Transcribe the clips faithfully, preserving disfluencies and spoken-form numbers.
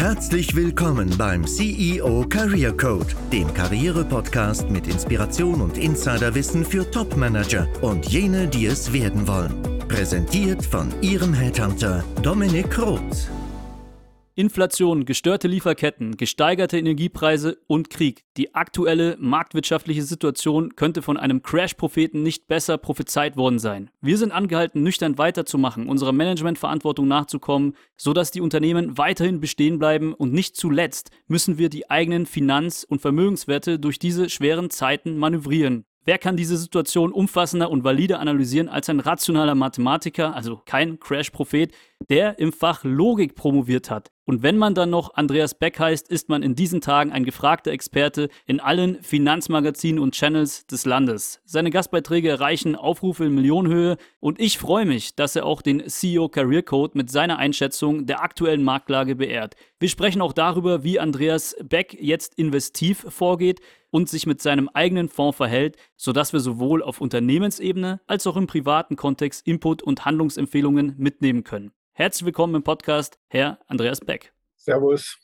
Herzlich willkommen beim C E O Career Code, dem Karriere-Podcast mit Inspiration und Insiderwissen für Top-Manager und jene, die es werden wollen. Präsentiert von Ihrem Headhunter Dominik Roth. Inflation, gestörte Lieferketten, gesteigerte Energiepreise und Krieg. Die aktuelle marktwirtschaftliche Situation könnte von einem Crash-Propheten nicht besser prophezeit worden sein. Wir sind angehalten, nüchtern weiterzumachen, unserer Managementverantwortung nachzukommen, sodass die Unternehmen weiterhin bestehen bleiben, und nicht zuletzt müssen wir die eigenen Finanz- und Vermögenswerte durch diese schweren Zeiten manövrieren. Wer kann diese Situation umfassender und valider analysieren als ein rationaler Mathematiker, also kein Crash-Prophet, der im Fach Logik promoviert hat? Und wenn man dann noch Andreas Beck heißt, ist man in diesen Tagen ein gefragter Experte in allen Finanzmagazinen und Channels des Landes. Seine Gastbeiträge erreichen Aufrufe in Millionenhöhe und ich freue mich, dass er auch den C E O Career Code mit seiner Einschätzung der aktuellen Marktlage beehrt. Wir sprechen auch darüber, wie Andreas Beck jetzt investiv vorgeht und sich mit seinem eigenen Fonds verhält, sodass wir sowohl auf Unternehmensebene als auch im privaten Kontext Input und Handlungsempfehlungen mitnehmen können. Herzlich willkommen im Podcast, Herr Andreas Beck. Servus.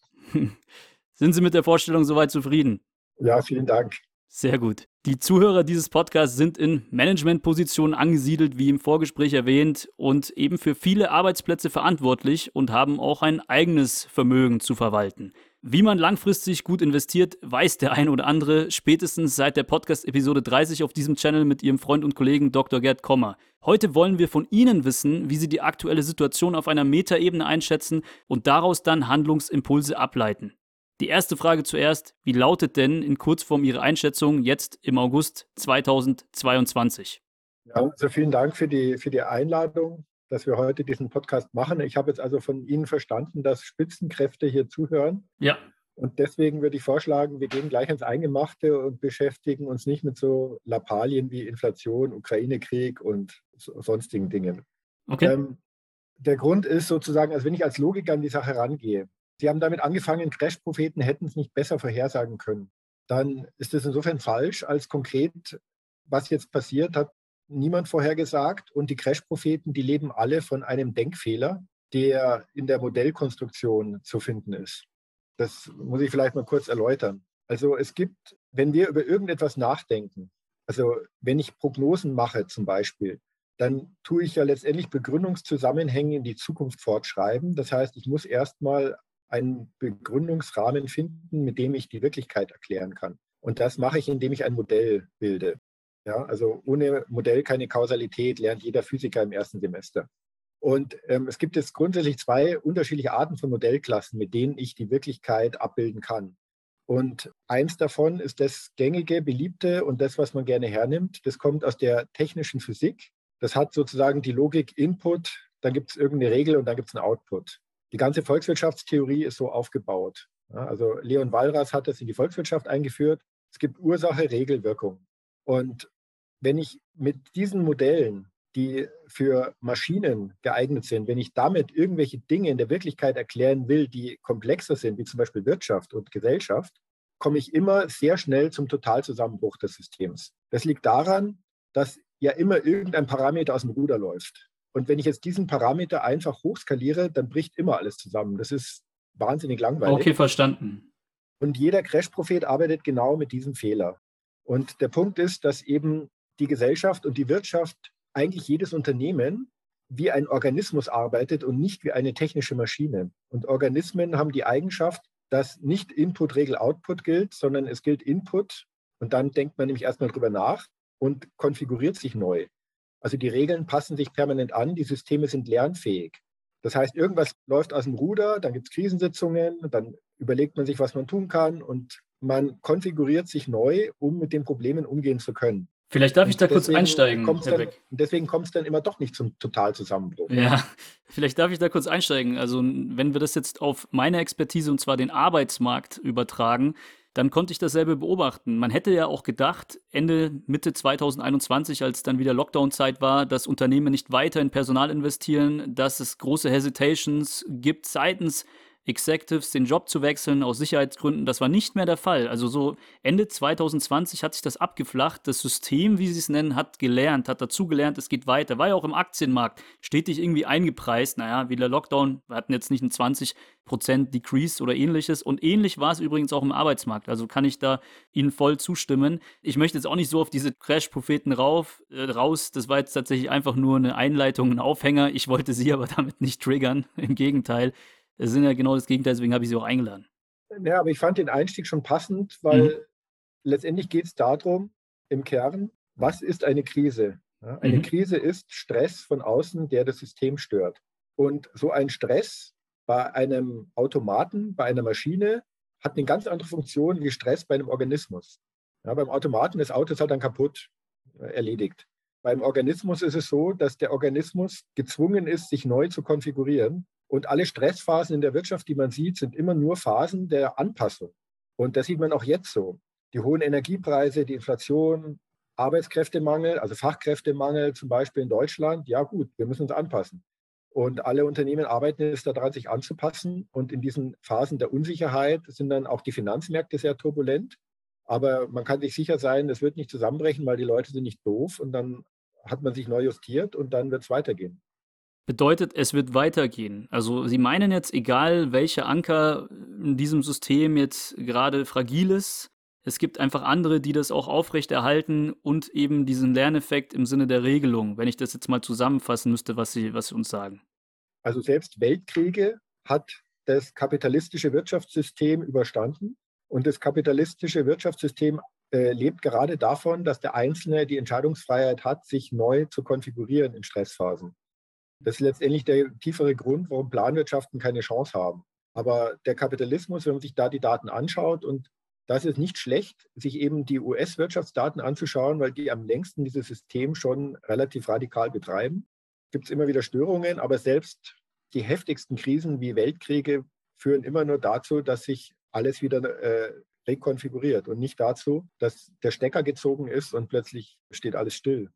Sind Sie mit der Vorstellung soweit zufrieden? Ja, vielen Dank. Sehr gut. Die Zuhörer dieses Podcasts sind in Managementpositionen angesiedelt, wie im Vorgespräch erwähnt, und eben für viele Arbeitsplätze verantwortlich und haben auch ein eigenes Vermögen zu verwalten. Wie man langfristig gut investiert, weiß der ein oder andere spätestens seit der Podcast-Episode dreißig auf diesem Channel mit Ihrem Freund und Kollegen Doktor Gerd Kommer. Heute wollen wir von Ihnen wissen, wie Sie die aktuelle Situation auf einer Metaebene einschätzen und daraus dann Handlungsimpulse ableiten. Die erste Frage zuerst: Wie lautet denn in Kurzform Ihre Einschätzung jetzt im August zweitausendzweiundzwanzig? Ja, also vielen Dank für die, für die Einladung, dass wir heute diesen Podcast machen. Ich habe jetzt also von Ihnen verstanden, dass Spitzenkräfte hier zuhören. Ja. Und deswegen würde ich vorschlagen, wir gehen gleich ins Eingemachte und beschäftigen uns nicht mit so Lappalien wie Inflation, Ukraine-Krieg und so, sonstigen Dingen. Okay. Ähm, der Grund ist sozusagen, also wenn ich als Logiker an die Sache rangehe, Sie haben damit angefangen, Crash-Propheten hätten es nicht besser vorhersagen können. Dann ist es insofern falsch, als konkret, was jetzt passiert, hat niemand vorhergesagt. Und die Crash-Propheten, die leben alle von einem Denkfehler, der in der Modellkonstruktion zu finden ist. Das muss ich vielleicht mal kurz erläutern. Also es gibt, wenn wir über irgendetwas nachdenken, also wenn ich Prognosen mache zum Beispiel, dann tue ich ja letztendlich Begründungszusammenhänge in die Zukunft fortschreiben. Das heißt, ich muss erstmal einen Begründungsrahmen finden, mit dem ich die Wirklichkeit erklären kann. Und das mache ich, indem ich ein Modell bilde. Ja, also ohne Modell keine Kausalität, lernt jeder Physiker im ersten Semester. Und ähm, es gibt jetzt grundsätzlich zwei unterschiedliche Arten von Modellklassen, mit denen ich die Wirklichkeit abbilden kann. Und eins davon ist das gängige, beliebte und das, was man gerne hernimmt. Das kommt aus der technischen Physik. Das hat sozusagen die Logik Input, dann gibt es irgendeine Regel und dann gibt es einen Output. Die ganze Volkswirtschaftstheorie ist so aufgebaut. Ja, also Leon Walras hat das in die Volkswirtschaft eingeführt. Es gibt Ursache, Regel, Wirkung. Und wenn ich mit diesen Modellen, die für Maschinen geeignet sind, wenn ich damit irgendwelche Dinge in der Wirklichkeit erklären will, die komplexer sind, wie zum Beispiel Wirtschaft und Gesellschaft, komme ich immer sehr schnell zum Totalzusammenbruch des Systems. Das liegt daran, dass ja immer irgendein Parameter aus dem Ruder läuft. Und wenn ich jetzt diesen Parameter einfach hochskaliere, dann bricht immer alles zusammen. Das ist wahnsinnig langweilig. Okay, verstanden. Und jeder Crash-Prophet arbeitet genau mit diesem Fehler. Und der Punkt ist, dass eben die Gesellschaft und die Wirtschaft, eigentlich jedes Unternehmen, wie ein Organismus arbeitet und nicht wie eine technische Maschine. Und Organismen haben die Eigenschaft, dass nicht Input, Regel, Output gilt, sondern es gilt Input. Und dann denkt man nämlich erstmal drüber nach und konfiguriert sich neu. Also die Regeln passen sich permanent an, die Systeme sind lernfähig. Das heißt, irgendwas läuft aus dem Ruder, dann gibt es Krisensitzungen, dann überlegt man sich, was man tun kann und man konfiguriert sich neu, um mit den Problemen umgehen zu können. Vielleicht darf ich da kurz einsteigen, Herr dann, Beck. Deswegen kommt es dann immer doch nicht zum Totalzusammenbruch. Ja, vielleicht darf ich da kurz einsteigen. Also wenn wir das jetzt auf meine Expertise, und zwar den Arbeitsmarkt, übertragen, dann konnte ich dasselbe beobachten. Man hätte ja auch gedacht, Ende, Mitte zweitausendeinundzwanzig, als dann wieder Lockdown-Zeit war, dass Unternehmen nicht weiter in Personal investieren, dass es große Hesitations gibt seitens Executives den Job zu wechseln aus Sicherheitsgründen. Das war nicht mehr der Fall. Also so Ende zwanzig zwanzig hat sich das abgeflacht. Das System, wie sie es nennen, hat gelernt, hat dazugelernt, es geht weiter. War ja auch im Aktienmarkt stetig irgendwie eingepreist. Naja, wie der Lockdown, wir hatten jetzt nicht einen zwanzig Prozent Decrease oder ähnliches. Und ähnlich war es übrigens auch im Arbeitsmarkt. Also kann ich da Ihnen voll zustimmen. Ich möchte jetzt auch nicht so auf diese Crash-Propheten rauf, äh, raus. Das war jetzt tatsächlich einfach nur eine Einleitung, ein Aufhänger. Ich wollte Sie aber damit nicht triggern. Im Gegenteil. Es sind ja genau das Gegenteil, deswegen habe ich Sie auch eingeladen. Ja, aber ich fand den Einstieg schon passend, weil mhm. letztendlich geht es darum, im Kern, was ist eine Krise? Ja, eine mhm. Krise ist Stress von außen, der das System stört. Und so ein Stress bei einem Automaten, bei einer Maschine, hat eine ganz andere Funktion wie Stress bei einem Organismus. Ja, beim Automaten, das Auto ist halt dann kaputt, äh, erledigt. Beim Organismus ist es so, dass der Organismus gezwungen ist, sich neu zu konfigurieren. Und alle Stressphasen in der Wirtschaft, die man sieht, sind immer nur Phasen der Anpassung. Und das sieht man auch jetzt so. Die hohen Energiepreise, die Inflation, Arbeitskräftemangel, also Fachkräftemangel zum Beispiel in Deutschland. Ja gut, wir müssen uns anpassen. Und alle Unternehmen arbeiten jetzt daran, sich anzupassen. Und in diesen Phasen der Unsicherheit sind dann auch die Finanzmärkte sehr turbulent. Aber man kann sich sicher sein, es wird nicht zusammenbrechen, weil die Leute sind nicht doof. Und dann hat man sich neu justiert und dann wird es weitergehen. Bedeutet, es wird weitergehen. Also Sie meinen jetzt, egal welcher Anker in diesem System jetzt gerade fragil ist, es gibt einfach andere, die das auch aufrechterhalten und eben diesen Lerneffekt im Sinne der Regelung, wenn ich das jetzt mal zusammenfassen müsste, was Sie, was Sie uns sagen. Also selbst Weltkriege hat das kapitalistische Wirtschaftssystem überstanden und das kapitalistische Wirtschaftssystem äh, lebt gerade davon, dass der Einzelne die Entscheidungsfreiheit hat, sich neu zu konfigurieren in Stressphasen. Das ist letztendlich der tiefere Grund, warum Planwirtschaften keine Chance haben. Aber der Kapitalismus, wenn man sich da die Daten anschaut, und das ist nicht schlecht, sich eben die U S-Wirtschaftsdaten anzuschauen, weil die am längsten dieses System schon relativ radikal betreiben. Gibt es immer wieder Störungen, aber selbst die heftigsten Krisen wie Weltkriege führen immer nur dazu, dass sich alles wieder äh, rekonfiguriert und nicht dazu, dass der Stecker gezogen ist und plötzlich steht alles still.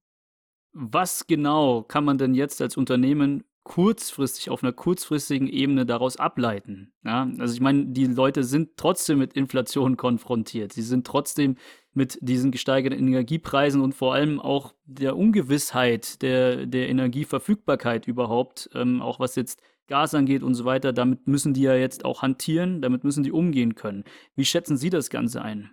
Was genau kann man denn jetzt als Unternehmen kurzfristig, auf einer kurzfristigen Ebene daraus ableiten? Ja, also ich meine, die Leute sind trotzdem mit Inflation konfrontiert. Sie sind trotzdem mit diesen gesteigerten Energiepreisen und vor allem auch der Ungewissheit der, der Energieverfügbarkeit überhaupt, ähm, auch was jetzt Gas angeht und so weiter. Damit müssen die ja jetzt auch hantieren, damit müssen die umgehen können. Wie schätzen Sie das Ganze ein?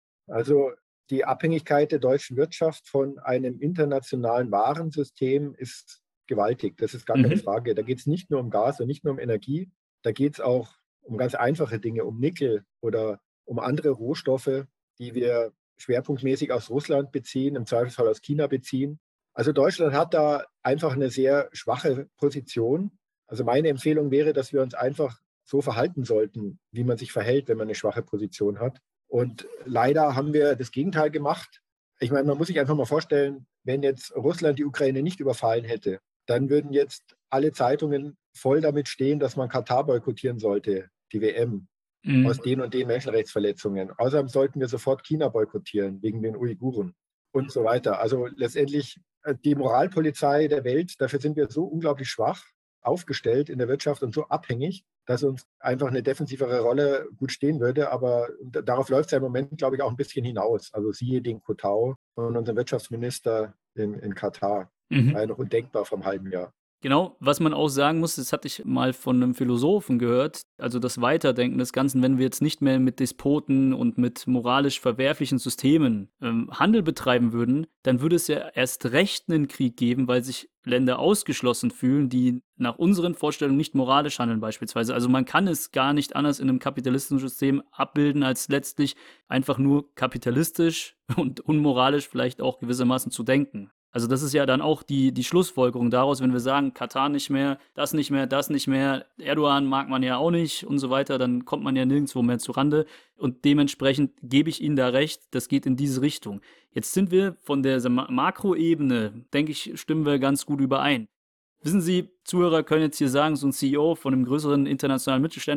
Also die Abhängigkeit der deutschen Wirtschaft von einem internationalen Warensystem ist gewaltig. Das ist gar keine mhm. Frage. Da geht es nicht nur um Gas und nicht nur um Energie. Da geht es auch um ganz einfache Dinge, um Nickel oder um andere Rohstoffe, die wir schwerpunktmäßig aus Russland beziehen, im Zweifelsfall aus China beziehen. Also Deutschland hat da einfach eine sehr schwache Position. Also meine Empfehlung wäre, dass wir uns einfach so verhalten sollten, wie man sich verhält, wenn man eine schwache Position hat. Und leider haben wir das Gegenteil gemacht. Ich meine, man muss sich einfach mal vorstellen, wenn jetzt Russland die Ukraine nicht überfallen hätte, dann würden jetzt alle Zeitungen voll damit stehen, dass man Katar boykottieren sollte, die W M, mhm. aus den und den Menschenrechtsverletzungen. Außerdem sollten wir sofort China boykottieren, wegen den Uiguren und so weiter. Also letztendlich die Moralpolizei der Welt, dafür sind wir so unglaublich schwach aufgestellt in der Wirtschaft und so abhängig, dass uns einfach eine defensivere Rolle gut stehen würde. Aber darauf läuft es ja im Moment, glaube ich, auch ein bisschen hinaus. Also siehe den Kotau von unserem Wirtschaftsminister in, in Katar. Mhm. War ja noch undenkbar vom halben Jahr. Genau, was man auch sagen muss, das hatte ich mal von einem Philosophen gehört, also das Weiterdenken des Ganzen, wenn wir jetzt nicht mehr mit Despoten und mit moralisch verwerflichen Systemen ähm, Handel betreiben würden, dann würde es ja erst recht einen Krieg geben, weil sich Länder ausgeschlossen fühlen, die nach unseren Vorstellungen nicht moralisch handeln beispielsweise. Also man kann es gar nicht anders in einem kapitalistischen System abbilden, als letztlich einfach nur kapitalistisch und unmoralisch vielleicht auch gewissermaßen zu denken. Also das ist ja dann auch die, die Schlussfolgerung daraus, wenn wir sagen, Katar nicht mehr, das nicht mehr, das nicht mehr, Erdogan mag man ja auch nicht und so weiter, dann kommt man ja nirgendwo mehr zurande. Und dementsprechend gebe ich Ihnen da recht, das geht in diese Richtung. Jetzt sind wir von der Makroebene, denke ich, stimmen wir ganz gut überein. Wissen Sie, Zuhörer können jetzt hier sagen, so ein C E O von einem größeren internationalen Mittelständler,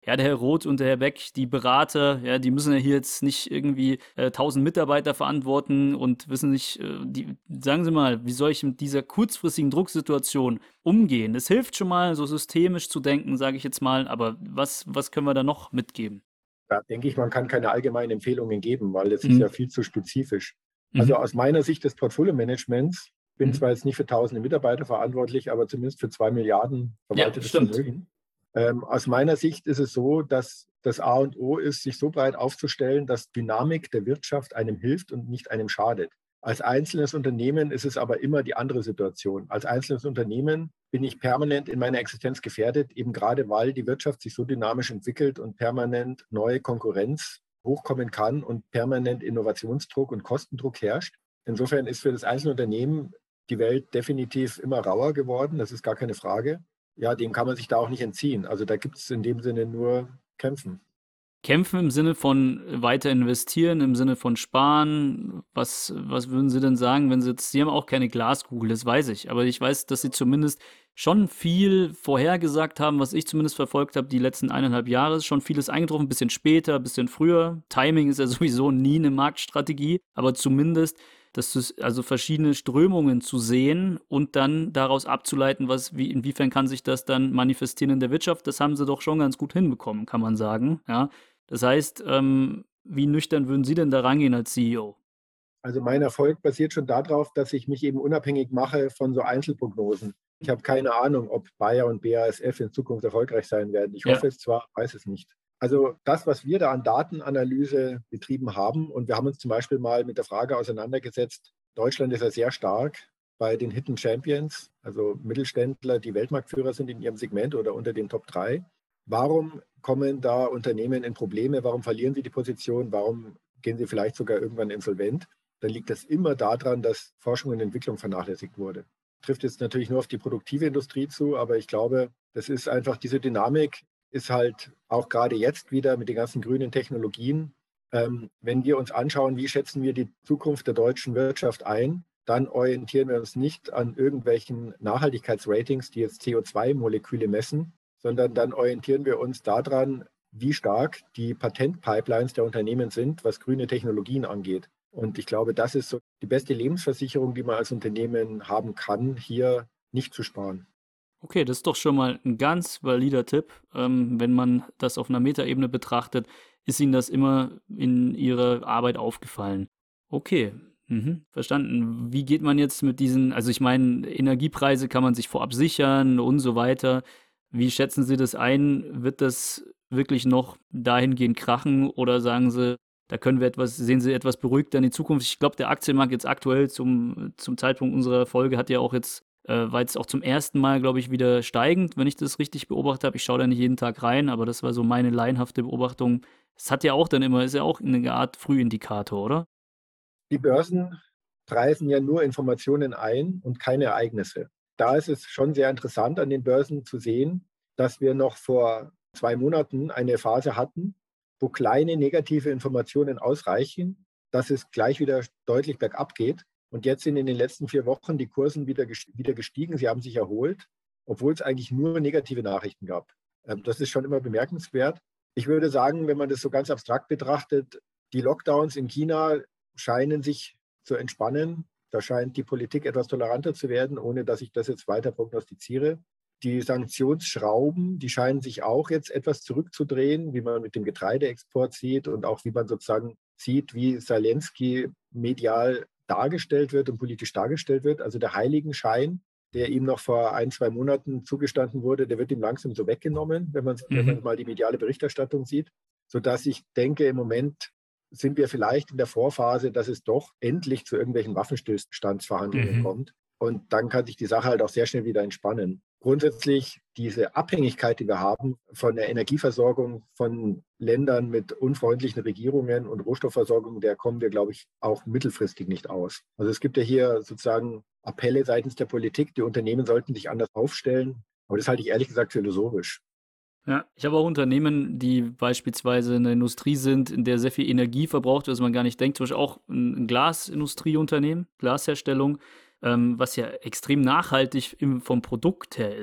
ja, der Herr Roth und der Herr Beck, die Berater, ja, die müssen ja hier jetzt nicht irgendwie äh, tausend Mitarbeiter verantworten und wissen nicht, äh, die, sagen Sie mal, wie soll ich mit dieser kurzfristigen Drucksituation umgehen? Es hilft schon mal, so systemisch zu denken, sage ich jetzt mal, aber was, was können wir da noch mitgeben? Da denke ich, man kann keine allgemeinen Empfehlungen geben, weil das Mhm. ist ja viel zu spezifisch. Also Mhm. aus meiner Sicht des Portfolio-Managements, bin Mhm. zwar jetzt nicht für tausende Mitarbeiter verantwortlich, aber zumindest für zwei Milliarden verwaltetes stimmt. Vermögen. Ähm, aus meiner Sicht ist es so, dass das A und O ist, sich so breit aufzustellen, dass Dynamik der Wirtschaft einem hilft und nicht einem schadet. Als einzelnes Unternehmen ist es aber immer die andere Situation. Als einzelnes Unternehmen bin ich permanent in meiner Existenz gefährdet, eben gerade weil die Wirtschaft sich so dynamisch entwickelt und permanent neue Konkurrenz hochkommen kann und permanent Innovationsdruck und Kostendruck herrscht. Insofern ist für das einzelne Unternehmen die Welt definitiv immer rauer geworden, das ist gar keine Frage. Ja, dem kann man sich da auch nicht entziehen. Also da gibt es in dem Sinne nur Kämpfen. Kämpfen im Sinne von weiter investieren, im Sinne von sparen. Was, was würden Sie denn sagen, wenn Sie jetzt, Sie haben auch keine Glaskugel, das weiß ich, aber ich weiß, dass Sie zumindest schon viel vorhergesagt haben, was ich zumindest verfolgt habe, die letzten eineinhalb Jahre, ist schon vieles eingetroffen, ein bisschen später, ein bisschen früher. Timing ist ja sowieso nie eine Marktstrategie, aber zumindest das, also verschiedene Strömungen zu sehen und dann daraus abzuleiten, was, wie, inwiefern kann sich das dann manifestieren in der Wirtschaft, das haben Sie doch schon ganz gut hinbekommen, kann man sagen, ja. Das heißt, ähm, wie nüchtern würden Sie denn da rangehen als C E O? Also mein Erfolg basiert schon darauf, dass ich mich eben unabhängig mache von so Einzelprognosen. Ich habe keine Ahnung, ob Bayer und B A S F in Zukunft erfolgreich sein werden. Ich Ja. hoffe es zwar, weiß es nicht. Also das, was wir da an Datenanalyse betrieben haben, und wir haben uns zum Beispiel mal mit der Frage auseinandergesetzt, Deutschland ist ja sehr stark bei den Hidden Champions, also Mittelständler, die Weltmarktführer sind in ihrem Segment oder unter den Top drei. Warum kommen da Unternehmen in Probleme? Warum verlieren sie die Position? Warum gehen sie vielleicht sogar irgendwann insolvent? Dann liegt das immer daran, dass Forschung und Entwicklung vernachlässigt wurde. Trifft jetzt natürlich nur auf die produktive Industrie zu, aber ich glaube, das ist einfach, diese Dynamik ist halt auch gerade jetzt wieder mit den ganzen grünen Technologien. Ähm, wenn wir uns anschauen, wie schätzen wir die Zukunft der deutschen Wirtschaft ein, dann orientieren wir uns nicht an irgendwelchen Nachhaltigkeitsratings, die jetzt C O zwei Moleküle messen, sondern dann orientieren wir uns daran, wie stark die Patentpipelines der Unternehmen sind, was grüne Technologien angeht. Und ich glaube, das ist so die beste Lebensversicherung, die man als Unternehmen haben kann, hier nicht zu sparen. Okay, das ist doch schon mal ein ganz valider Tipp. Ähm, wenn man das auf einer Metaebene betrachtet, ist Ihnen das immer in Ihrer Arbeit aufgefallen. Okay, mhm, verstanden. Wie geht man jetzt mit diesen, also ich meine, Energiepreise kann man sich vorab sichern und so weiter. Wie schätzen Sie das ein? Wird das wirklich noch dahingehend krachen oder sagen Sie, da können wir etwas, sehen Sie etwas beruhigter in die Zukunft? Ich glaube, der Aktienmarkt jetzt aktuell zum, zum Zeitpunkt unserer Folge hat ja auch jetzt, äh, war jetzt auch zum ersten Mal, glaube ich, wieder steigend, wenn ich das richtig beobachtet habe. Ich schaue da nicht jeden Tag rein, aber das war so meine laienhafte Beobachtung. Es hat ja auch dann immer, ist ja auch eine Art Frühindikator, oder? Die Börsen preisen ja nur Informationen ein und keine Ereignisse. Da ist es schon sehr interessant an den Börsen zu sehen, dass wir noch vor zwei Monaten eine Phase hatten, wo kleine negative Informationen ausreichen, dass es gleich wieder deutlich bergab geht. Und jetzt sind in den letzten vier Wochen die Kursen wieder, wieder gestiegen. Sie haben sich erholt, obwohl es eigentlich nur negative Nachrichten gab. Das ist schon immer bemerkenswert. Ich würde sagen, wenn man das so ganz abstrakt betrachtet, die Lockdowns in China scheinen sich zu entspannen. Da scheint die Politik etwas toleranter zu werden, ohne dass ich das jetzt weiter prognostiziere. Die Sanktionsschrauben, die scheinen sich auch jetzt etwas zurückzudrehen, wie man mit dem Getreideexport sieht und auch wie man sozusagen sieht, wie Zelensky medial dargestellt wird und politisch dargestellt wird. Also der Heiligenschein, der ihm noch vor ein, zwei Monaten zugestanden wurde, der wird ihm langsam so weggenommen, wenn man, mhm. wenn man mal die mediale Berichterstattung sieht, sodass ich denke, im Moment sind wir vielleicht in der Vorphase, dass es doch endlich zu irgendwelchen Waffenstillstandsverhandlungen mhm. kommt. Und dann kann sich die Sache halt auch sehr schnell wieder entspannen. Grundsätzlich diese Abhängigkeit, die wir haben von der Energieversorgung von Ländern mit unfreundlichen Regierungen und Rohstoffversorgung, der kommen wir, glaube ich, auch mittelfristig nicht aus. Also es gibt ja hier sozusagen Appelle seitens der Politik, die Unternehmen sollten sich anders aufstellen. Aber das halte ich ehrlich gesagt philosophisch. Ja, ich habe auch Unternehmen, die beispielsweise in der Industrie sind, in der sehr viel Energie verbraucht wird, was man gar nicht denkt. Zum Beispiel auch ein Glasindustrieunternehmen, Glasherstellung, ähm, was ja extrem nachhaltig im, vom Produkt her ist.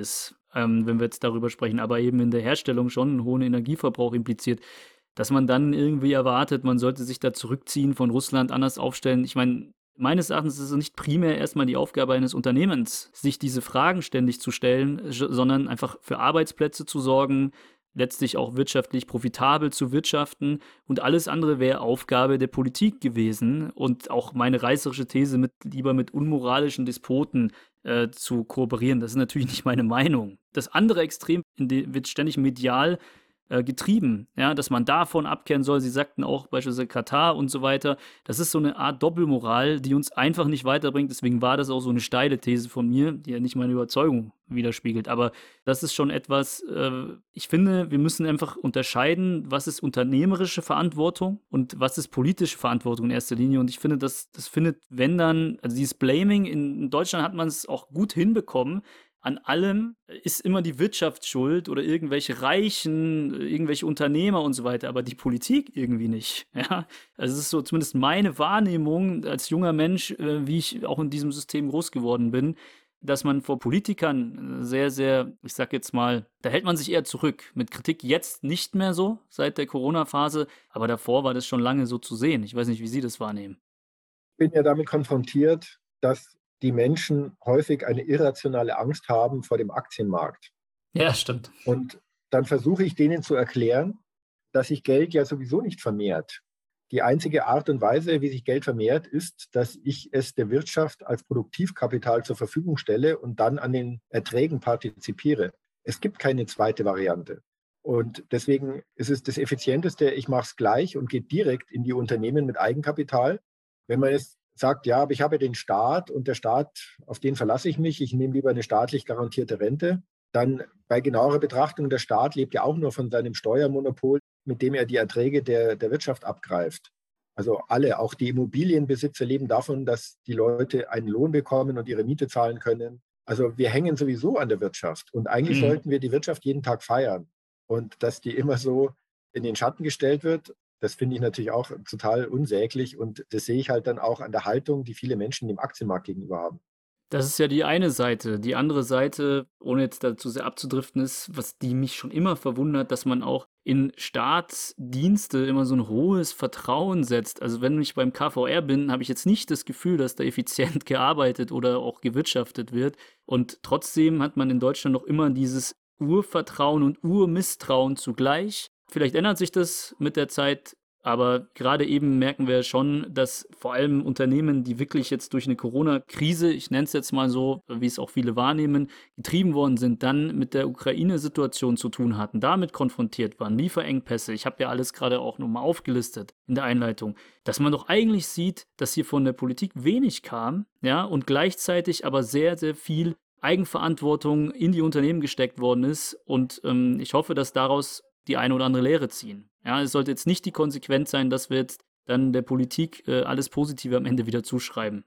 ähm, wenn wir jetzt darüber sprechen, aber eben in der Herstellung schon einen hohen Energieverbrauch impliziert, dass man dann irgendwie erwartet, man sollte sich da zurückziehen, von Russland anders aufstellen. Ich meine, meines Erachtens ist es nicht primär erstmal die Aufgabe eines Unternehmens, sich diese Fragen ständig zu stellen, sondern einfach für Arbeitsplätze zu sorgen, letztlich auch wirtschaftlich profitabel zu wirtschaften, und alles andere wäre Aufgabe der Politik gewesen, und auch meine reißerische These, mit lieber mit unmoralischen Despoten äh, zu kooperieren, das ist natürlich nicht meine Meinung. Das andere Extrem in dem wird ständig medial äh, getrieben, ja, dass man davon abkehren soll. Sie sagten auch beispielsweise Katar und so weiter. Das ist so eine Art Doppelmoral, die uns einfach nicht weiterbringt. Deswegen war das auch so eine steile These von mir, die ja nicht meine Überzeugung widerspiegelt. Aber das ist schon etwas, äh, ich finde, wir müssen einfach unterscheiden, was ist unternehmerische Verantwortung und was ist politische Verantwortung in erster Linie. Und ich finde, das, das findet, wenn dann, also dieses Blaming, in, in Deutschland hat man es auch gut hinbekommen. An allem ist immer die Wirtschaft schuld oder irgendwelche Reichen, irgendwelche Unternehmer und so weiter, aber die Politik irgendwie nicht. Ja? Also es ist so zumindest meine Wahrnehmung als junger Mensch, äh, wie ich auch in diesem System groß geworden bin, dass man vor Politikern sehr, sehr, ich sag jetzt mal, da hält man sich eher zurück. Mit Kritik jetzt nicht mehr so, seit der Corona-Phase, aber davor war das schon lange so zu sehen. Ich weiß nicht, wie Sie das wahrnehmen. Ich bin ja damit konfrontiert, dass die Menschen häufig eine irrationale Angst haben vor dem Aktienmarkt. Ja, stimmt. Und dann versuche ich denen zu erklären, dass sich Geld ja sowieso nicht vermehrt. Die einzige Art und Weise, wie sich Geld vermehrt, ist, dass ich es der Wirtschaft als Produktivkapital zur Verfügung stelle und dann an den Erträgen partizipiere. Es gibt keine zweite Variante. Und deswegen ist es das Effizienteste, ich mache es gleich und gehe direkt in die Unternehmen mit Eigenkapital. Wenn man jetzt sagt, ja, aber ich habe den Staat und der Staat, auf den verlasse ich mich, ich nehme lieber eine staatlich garantierte Rente, dann bei genauerer Betrachtung, der Staat lebt ja auch nur von seinem Steuermonopol, mit dem er die Erträge der, der Wirtschaft abgreift. Also alle, auch die Immobilienbesitzer leben davon, dass die Leute einen Lohn bekommen und ihre Miete zahlen können. Also wir hängen sowieso an der Wirtschaft und eigentlich mhm. sollten wir die Wirtschaft jeden Tag feiern. Und dass die immer so in den Schatten gestellt wird, das finde ich natürlich auch total unsäglich und das sehe ich halt dann auch an der Haltung, die viele Menschen dem Aktienmarkt gegenüber haben. Das ist ja die eine Seite. Die andere Seite, ohne jetzt dazu sehr abzudriften, ist, was die mich schon immer verwundert, dass man auch in Staatsdienste immer so ein hohes Vertrauen setzt. Also wenn ich beim K V R bin, habe ich jetzt nicht das Gefühl, dass da effizient gearbeitet oder auch gewirtschaftet wird. Und trotzdem hat man in Deutschland noch immer dieses Urvertrauen und Urmisstrauen zugleich. Vielleicht ändert sich das mit der Zeit, aber gerade eben merken wir schon, dass vor allem Unternehmen, die wirklich jetzt durch eine Corona-Krise, ich nenne es jetzt mal so, wie es auch viele wahrnehmen, getrieben worden sind, dann mit der Ukraine-Situation zu tun hatten, damit konfrontiert waren, Lieferengpässe, ich habe ja alles gerade auch nochmal aufgelistet in der Einleitung, dass man doch eigentlich sieht, dass hier von der Politik wenig kam, ja, und gleichzeitig aber sehr, sehr viel Eigenverantwortung in die Unternehmen gesteckt worden ist, und ähm, ich hoffe, dass daraus die eine oder andere Lehre ziehen. Ja, es sollte jetzt nicht die Konsequenz sein, dass wir jetzt dann der Politik äh, alles Positive am Ende wieder zuschreiben.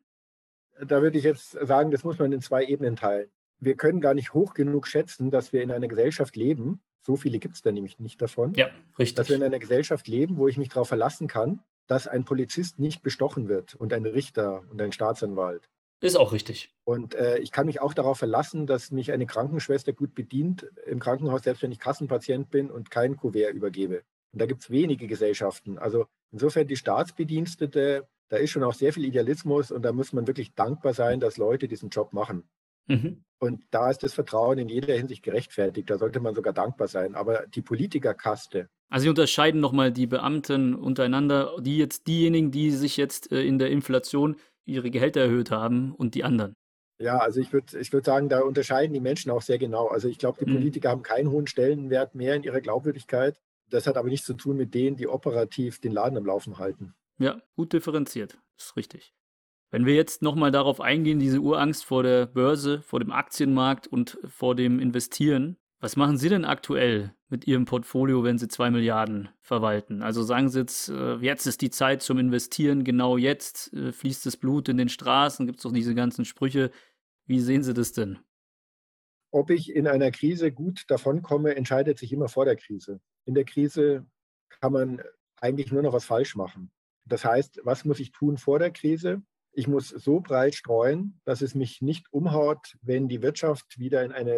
Da würde ich jetzt sagen, das muss man in zwei Ebenen teilen. Wir können gar nicht hoch genug schätzen, dass wir in einer Gesellschaft leben, so viele gibt es da nämlich nicht davon, ja, richtig. Dass wir in einer Gesellschaft leben, wo ich mich darauf verlassen kann, dass ein Polizist nicht bestochen wird und ein Richter und ein Staatsanwalt. Ist auch richtig. Und äh, ich kann mich auch darauf verlassen, dass mich eine Krankenschwester gut bedient im Krankenhaus, selbst wenn ich Kassenpatient bin und kein Kuvert übergebe. Und da gibt es wenige Gesellschaften. Also insofern die Staatsbedienstete, da ist schon auch sehr viel Idealismus und da muss man wirklich dankbar sein, dass Leute diesen Job machen. Mhm. Und da ist das Vertrauen in jeder Hinsicht gerechtfertigt. Da sollte man sogar dankbar sein. Aber die Politikerkaste. Also Sie unterscheiden nochmal die Beamten untereinander, die jetzt diejenigen, die sich jetzt äh, in der Inflation ihre Gehälter erhöht haben, und die anderen. Ja, also ich würde ich würd sagen, da unterscheiden die Menschen auch sehr genau. Also ich glaube, die mhm. Politiker haben keinen hohen Stellenwert mehr in ihrer Glaubwürdigkeit. Das hat aber nichts zu tun mit denen, die operativ den Laden am Laufen halten. Ja, gut differenziert. Das ist richtig. Wenn wir jetzt nochmal darauf eingehen, diese Urangst vor der Börse, vor dem Aktienmarkt und vor dem Investieren, was machen Sie denn aktuell mit Ihrem Portfolio, wenn Sie zwei Milliarden verwalten? Also sagen Sie jetzt, jetzt ist die Zeit zum Investieren, genau jetzt fließt das Blut in den Straßen, gibt es doch diese ganzen Sprüche. Wie sehen Sie das denn? Ob ich in einer Krise gut davonkomme, entscheidet sich immer vor der Krise. In der Krise kann man eigentlich nur noch was falsch machen. Das heißt, was muss ich tun vor der Krise? Ich muss so breit streuen, dass es mich nicht umhaut, wenn die Wirtschaft wieder in eine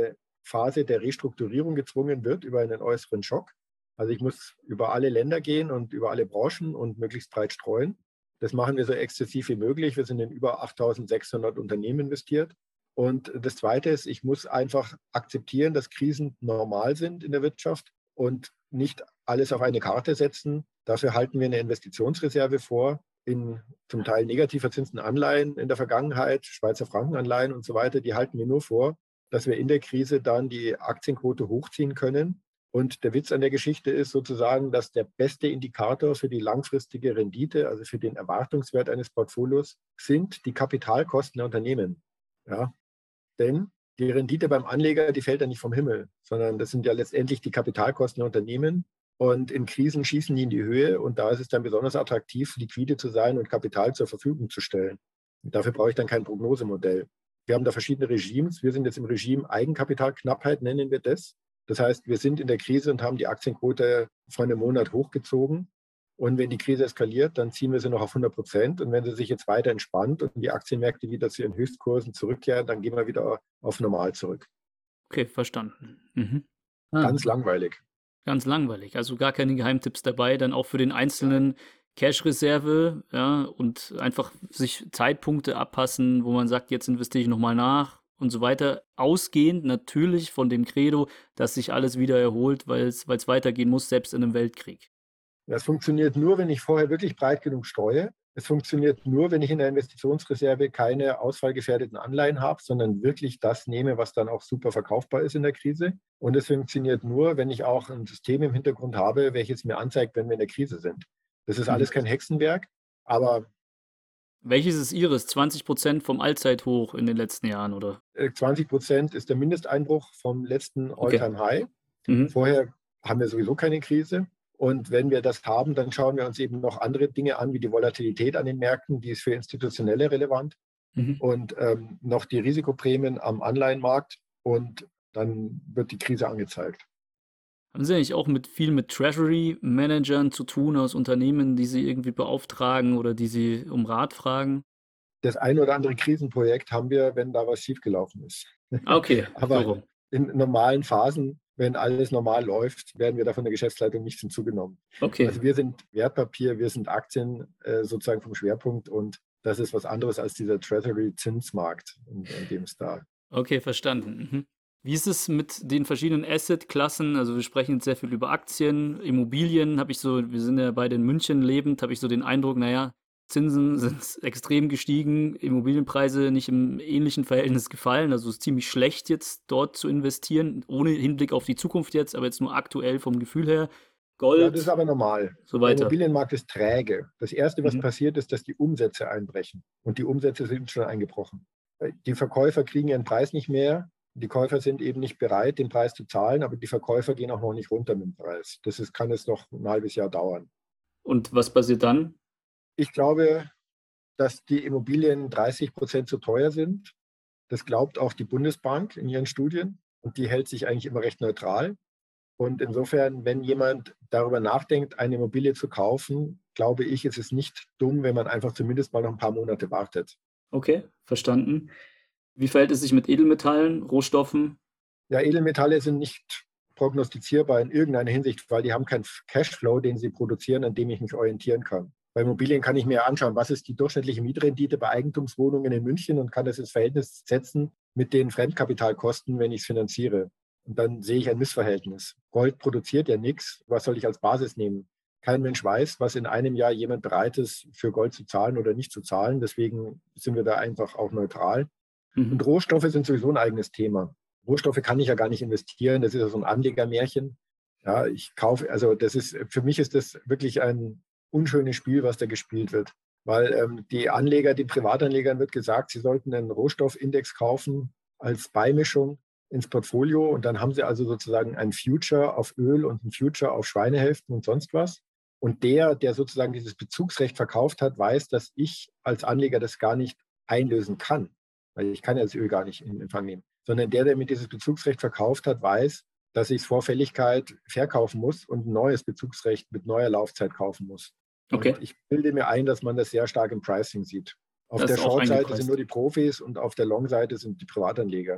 Phase der Restrukturierung gezwungen wird über einen äußeren Schock. Also ich muss über alle Länder gehen und über alle Branchen und möglichst breit streuen. Das machen wir so exzessiv wie möglich. Wir sind in über achttausendsechshundert Unternehmen investiert. Und das Zweite ist, ich muss einfach akzeptieren, dass Krisen normal sind in der Wirtschaft und nicht alles auf eine Karte setzen. Dafür halten wir eine Investitionsreserve vor in zum Teil negativ verzinsten Anleihen in der Vergangenheit, Schweizer Frankenanleihen und so weiter. Die halten wir nur vor, dass wir in der Krise dann die Aktienquote hochziehen können. Und der Witz an der Geschichte ist sozusagen, dass der beste Indikator für die langfristige Rendite, also für den Erwartungswert eines Portfolios, sind die Kapitalkosten der Unternehmen. Ja, denn die Rendite beim Anleger, die fällt ja nicht vom Himmel, sondern das sind ja letztendlich die Kapitalkosten der Unternehmen. Und in Krisen schießen die in die Höhe. Und da ist es dann besonders attraktiv, liquide zu sein und Kapital zur Verfügung zu stellen. Und dafür brauche ich dann kein Prognosemodell. Wir haben da verschiedene Regimes. Wir sind jetzt im Regime Eigenkapitalknappheit, nennen wir das. Das heißt, wir sind in der Krise und haben die Aktienquote vor einem Monat hochgezogen. Und wenn die Krise eskaliert, dann ziehen wir sie noch auf hundert Prozent. Und wenn sie sich jetzt weiter entspannt und die Aktienmärkte wieder zu ihren Höchstkursen zurückkehren, dann gehen wir wieder auf normal zurück. Okay, verstanden. Mhm. Ah. Ganz langweilig. Ganz langweilig. Also gar keine Geheimtipps dabei. Dann auch für den einzelnen Cash-Reserve, ja, und einfach sich Zeitpunkte abpassen, wo man sagt, jetzt investiere ich nochmal nach und so weiter. Ausgehend natürlich von dem Credo, dass sich alles wieder erholt, weil es weitergehen muss, selbst in einem Weltkrieg. Das funktioniert nur, wenn ich vorher wirklich breit genug streue. Es funktioniert nur, wenn ich in der Investitionsreserve keine ausfallgefährdeten Anleihen habe, sondern wirklich das nehme, was dann auch super verkaufbar ist in der Krise. Und es funktioniert nur, wenn ich auch ein System im Hintergrund habe, welches mir anzeigt, wenn wir in der Krise sind. Das ist alles kein Hexenwerk, aber... Welches ist Ihres? zwanzig Prozent vom Allzeithoch in den letzten Jahren, oder? zwanzig Prozent ist der Mindesteinbruch vom letzten All-Time-High. Okay. Mhm. Vorher haben wir sowieso keine Krise. Und wenn wir das haben, dann schauen wir uns eben noch andere Dinge an, wie die Volatilität an den Märkten, die ist für Institutionelle relevant, mhm. und ähm, noch die Risikoprämien am Anleihenmarkt, und dann wird die Krise angezeigt. Haben Sie eigentlich auch mit viel mit Treasury-Managern zu tun aus Unternehmen, die Sie irgendwie beauftragen oder die Sie um Rat fragen? Das ein oder andere Krisenprojekt haben wir, wenn da was schiefgelaufen ist. Okay, aber so. In normalen Phasen, wenn alles normal läuft, werden wir da von der Geschäftsleitung nichts hinzugenommen. Okay. Also wir sind Wertpapier, wir sind Aktien äh, sozusagen vom Schwerpunkt, und das ist was anderes als dieser Treasury-Zinsmarkt, in, in dem es da. Okay, verstanden. Mhm. Wie ist es mit den verschiedenen Asset-Klassen? Also wir sprechen jetzt sehr viel über Aktien, Immobilien. Habe ich so, wir sind ja beide in München lebend, habe ich so den Eindruck, naja, Zinsen sind extrem gestiegen, Immobilienpreise nicht im ähnlichen Verhältnis gefallen. Also es ist ziemlich schlecht jetzt dort zu investieren, ohne Hinblick auf die Zukunft jetzt, aber jetzt nur aktuell vom Gefühl her. Gold. Ja, das ist aber normal. So weiter. Der Immobilienmarkt ist träge. Das Erste, was Mhm. passiert, ist, dass die Umsätze einbrechen. Und die Umsätze sind schon eingebrochen. Die Verkäufer kriegen ihren Preis nicht mehr. Die Käufer sind eben nicht bereit, den Preis zu zahlen, aber die Verkäufer gehen auch noch nicht runter mit dem Preis. Das ist, kann jetzt noch ein halbes Jahr dauern. Und was passiert dann? Ich glaube, dass die Immobilien dreißig Prozent zu teuer sind. Das glaubt auch die Bundesbank in ihren Studien. Und die hält sich eigentlich immer recht neutral. Und insofern, wenn jemand darüber nachdenkt, eine Immobilie zu kaufen, glaube ich, ist es nicht dumm, wenn man einfach zumindest mal noch ein paar Monate wartet. Okay, verstanden. Wie verhält es sich mit Edelmetallen, Rohstoffen? Ja, Edelmetalle sind nicht prognostizierbar in irgendeiner Hinsicht, weil die haben keinen Cashflow, den sie produzieren, an dem ich mich orientieren kann. Bei Immobilien kann ich mir anschauen, was ist die durchschnittliche Mietrendite bei Eigentumswohnungen in München, und kann das ins Verhältnis setzen mit den Fremdkapitalkosten, wenn ich es finanziere. Und dann sehe ich ein Missverhältnis. Gold produziert ja nichts. Was soll ich als Basis nehmen? Kein Mensch weiß, was in einem Jahr jemand bereit ist, für Gold zu zahlen oder nicht zu zahlen. Deswegen sind wir da einfach auch neutral. Mhm. Und Rohstoffe sind sowieso ein eigenes Thema. Rohstoffe kann ich ja gar nicht investieren. Das ist ja so ein Anlegermärchen. Ja, ich kaufe, also das ist, für mich ist das wirklich ein unschönes Spiel, was da gespielt wird. Weil ähm, die Anleger, den Privatanlegern wird gesagt, sie sollten einen Rohstoffindex kaufen als Beimischung ins Portfolio, und dann haben sie also sozusagen ein Future auf Öl und ein Future auf Schweinehälften und sonst was. Und der, der sozusagen dieses Bezugsrecht verkauft hat, weiß, dass ich als Anleger das gar nicht einlösen kann, weil ich kann ja das Öl gar nicht in Empfang nehmen, sondern der, der mit dieses Bezugsrecht verkauft hat, weiß, dass ich es vor Fälligkeit verkaufen muss und ein neues Bezugsrecht mit neuer Laufzeit kaufen muss. Okay. Und ich bilde mir ein, dass man das sehr stark im Pricing sieht. Auf Das der ist auch Short-Seite eingepreist. sind nur die Profis und auf der Long-Seite sind die Privatanleger.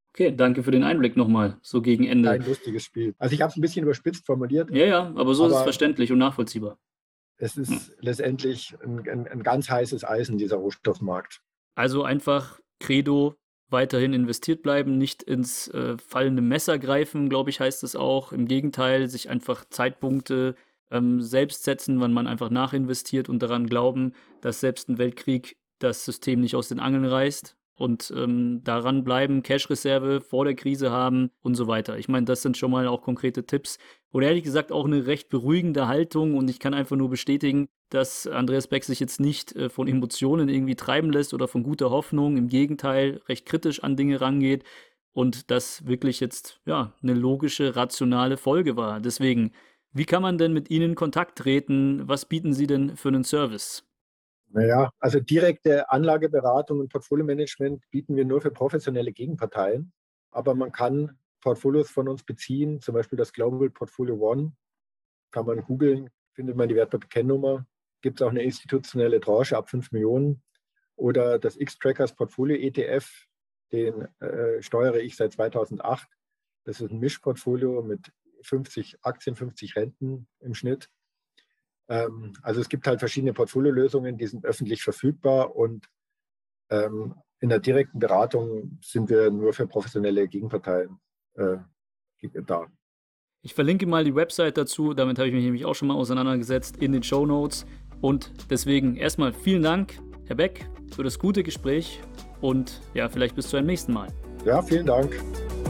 Okay, danke für den Einblick nochmal, so gegen Ende. Ein lustiges Spiel. Also ich habe es ein bisschen überspitzt formuliert. Ja, ja, aber so aber ist es verständlich und nachvollziehbar. Es ist hm. letztendlich ein, ein, ein ganz heißes Eisen, dieser Rohstoffmarkt. Also einfach Credo, weiterhin investiert bleiben, nicht ins äh, fallende Messer greifen, glaube ich, heißt es auch. Im Gegenteil, sich einfach Zeitpunkte ähm, selbst setzen, wann man einfach nachinvestiert und daran glauben, dass selbst ein Weltkrieg das System nicht aus den Angeln reißt. Und ähm, daran bleiben, Cash-Reserve vor der Krise haben und so weiter. Ich meine, das sind schon mal auch konkrete Tipps. Oder ehrlich gesagt auch eine recht beruhigende Haltung. Und ich kann einfach nur bestätigen, dass Andreas Beck sich jetzt nicht äh, von Emotionen irgendwie treiben lässt oder von guter Hoffnung. Im Gegenteil, recht kritisch an Dinge rangeht. Und das wirklich jetzt ja eine logische, rationale Folge war. Deswegen, wie kann man denn mit Ihnen in Kontakt treten? Was bieten Sie denn für einen Service? Naja, also direkte Anlageberatung und Portfolio-Management bieten wir nur für professionelle Gegenparteien. Aber man kann Portfolios von uns beziehen, zum Beispiel das Global Portfolio One. Kann man googeln, findet man die Wertpapierkennnummer. Gibt es auch eine institutionelle Tranche ab fünf Millionen. Oder das X-Trackers Portfolio E T F, den äh, steuere ich seit zweitausendacht. Das ist ein Mischportfolio mit fünfzig Aktien, fünfzig Renten im Schnitt. Also es gibt halt verschiedene Portfoliolösungen, die sind öffentlich verfügbar und ähm, in der direkten Beratung sind wir nur für professionelle Gegenparteien äh, da. Ich verlinke mal die Website dazu, damit habe ich mich nämlich auch schon mal auseinandergesetzt in den Shownotes. Und deswegen erstmal vielen Dank, Herr Beck, für das gute Gespräch und ja, vielleicht bis zu einem nächsten Mal. Ja, vielen Dank.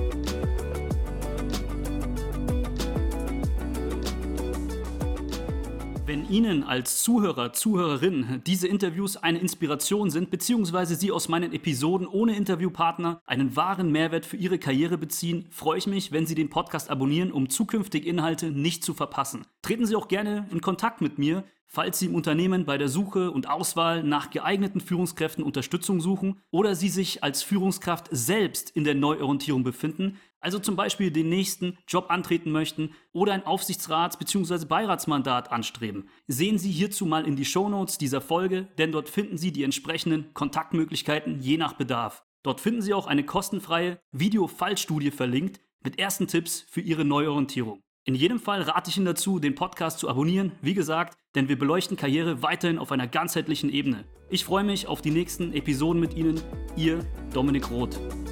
Wenn Ihnen als Zuhörer, Zuhörerin diese Interviews eine Inspiration sind, beziehungsweise Sie aus meinen Episoden ohne Interviewpartner einen wahren Mehrwert für Ihre Karriere beziehen, freue ich mich, wenn Sie den Podcast abonnieren, um zukünftige Inhalte nicht zu verpassen. Treten Sie auch gerne in Kontakt mit mir, falls Sie im Unternehmen bei der Suche und Auswahl nach geeigneten Führungskräften Unterstützung suchen oder Sie sich als Führungskraft selbst in der Neuorientierung befinden, also zum Beispiel den nächsten Job antreten möchten oder ein Aufsichtsrats- bzw. Beiratsmandat anstreben. Sehen Sie hierzu mal in die Shownotes dieser Folge, denn dort finden Sie die entsprechenden Kontaktmöglichkeiten je nach Bedarf. Dort finden Sie auch eine kostenfreie Video-Fallstudie verlinkt mit ersten Tipps für Ihre Neuorientierung. In jedem Fall rate ich Ihnen dazu, den Podcast zu abonnieren, wie gesagt, denn wir beleuchten Karriere weiterhin auf einer ganzheitlichen Ebene. Ich freue mich auf die nächsten Episoden mit Ihnen. Ihr Dominik Roth.